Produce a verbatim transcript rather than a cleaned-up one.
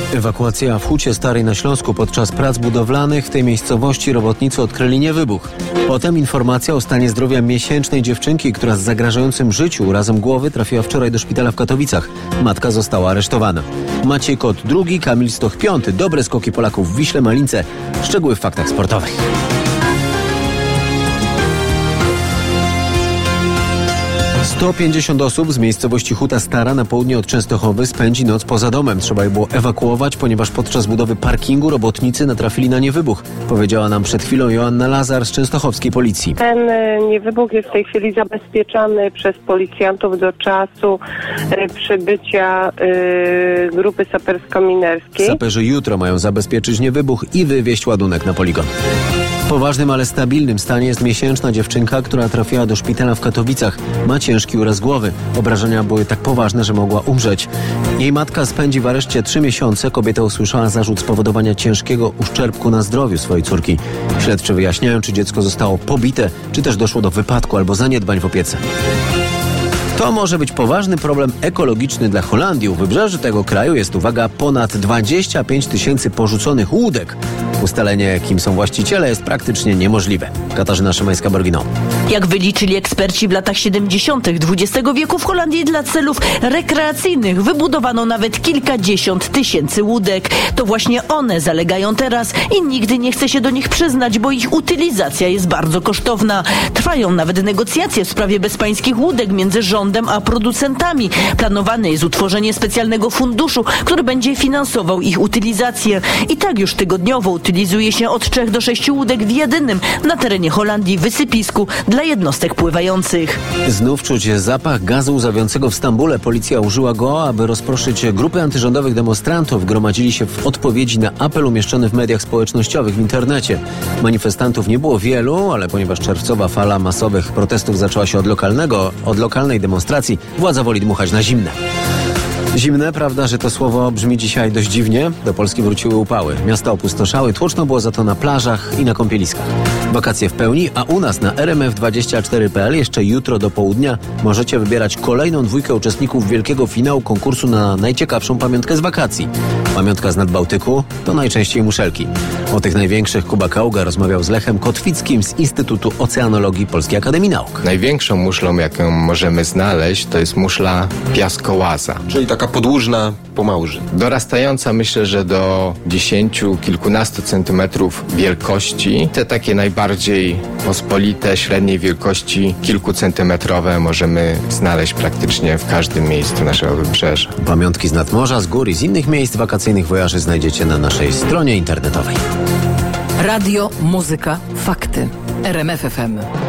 Ewakuacja w Hucie Starej na Śląsku podczas prac budowlanych. W tej miejscowości robotnicy odkryli niewybuch. Potem informacja o stanie zdrowia miesięcznej dziewczynki, która z zagrażającym życiu urazem głowy trafiła wczoraj do szpitala w Katowicach. Matka została aresztowana. Maciej Kot drugi, Kamil Stoch piąty. Dobre skoki Polaków w Wiśle Malince. Szczegóły w faktach sportowych. sto pięćdziesiąt osób z miejscowości Huta Stara na południe od Częstochowy spędzi noc poza domem. Trzeba je było ewakuować, ponieważ podczas budowy parkingu robotnicy natrafili na niewybuch. Powiedziała nam przed chwilą Joanna Lazar z częstochowskiej policji. Ten niewybuch jest w tej chwili zabezpieczany przez policjantów do czasu e, przybycia e, grupy sapersko-minerskiej. Saperzy jutro mają zabezpieczyć niewybuch i wywieźć ładunek na poligon. W poważnym, ale stabilnym stanie jest miesięczna dziewczynka, która trafiła do szpitala w Katowicach. Ma ciężki uraz głowy. Obrażenia były tak poważne, że mogła umrzeć. Jej matka spędzi w areszcie trzy miesiące. Kobieta usłyszała zarzut spowodowania ciężkiego uszczerbku na zdrowiu swojej córki. Śledczy wyjaśniają, czy dziecko zostało pobite, czy też doszło do wypadku albo zaniedbań w opiece. To może być poważny problem ekologiczny dla Holandii. U wybrzeży tego kraju jest, uwaga, ponad dwadzieścia pięć tysięcy porzuconych łódek. Ustalenie, kim są właściciele, jest praktycznie niemożliwe. Katarzyna Szymańska-Borgino. Jak wyliczyli eksperci, w latach siedemdziesiątych dwudziestego wieku w Holandii dla celów rekreacyjnych wybudowano nawet kilkadziesiąt tysięcy łódek. To właśnie one zalegają teraz i nigdy nie chce się do nich przyznać, bo ich utylizacja jest bardzo kosztowna. Trwają nawet negocjacje w sprawie bezpańskich łódek między rządem a producentami. Planowane jest utworzenie specjalnego funduszu, który będzie finansował ich utylizację. I tak już tygodniowo utylizuje się od trzech do sześciu łódek w jedynym na terenie Holandii wysypisku dla jednostek pływających. Znów czuć zapach gazu łzawiącego w Stambule. Policja użyła go, aby rozproszyć grupy antyrządowych demonstrantów. Gromadzili się w odpowiedzi na apel umieszczony w mediach społecznościowych w internecie. Manifestantów nie było wielu, ale ponieważ czerwcowa fala masowych protestów zaczęła się od lokalnego, od lokalnej demonstracji, władza woli dmuchać na zimne. Zimne, prawda, że to słowo brzmi dzisiaj dość dziwnie. Do Polski wróciły upały. Miasta opustoszały, tłoczno było za to na plażach i na kąpieliskach. Wakacje w pełni, a u nas na R M F dwadzieścia cztery kropka p l jeszcze jutro do południa możecie wybierać kolejną dwójkę uczestników wielkiego finału konkursu na najciekawszą pamiątkę z wakacji. Pamiątka z Nadbałtyku to najczęściej muszelki. O tych największych Kuba Kaługa rozmawiał z Lechem Kotwickim z Instytutu Oceanologii Polskiej Akademii Nauk. Największą muszlą, jaką możemy znaleźć, to jest muszla piaskołaza. Czyli taka podłużna pomałży. Dorastająca, myślę, że do dziesięciu, kilkunastu centymetrów wielkości. Te takie najbardziej pospolite, średniej wielkości, kilkucentymetrowe możemy znaleźć praktycznie w każdym miejscu naszego wybrzeża. Pamiątki z nadmorza, z gór i z innych miejsc wakacyjnych wojaży znajdziecie na naszej stronie internetowej. Radio, muzyka, fakty. R M F F M.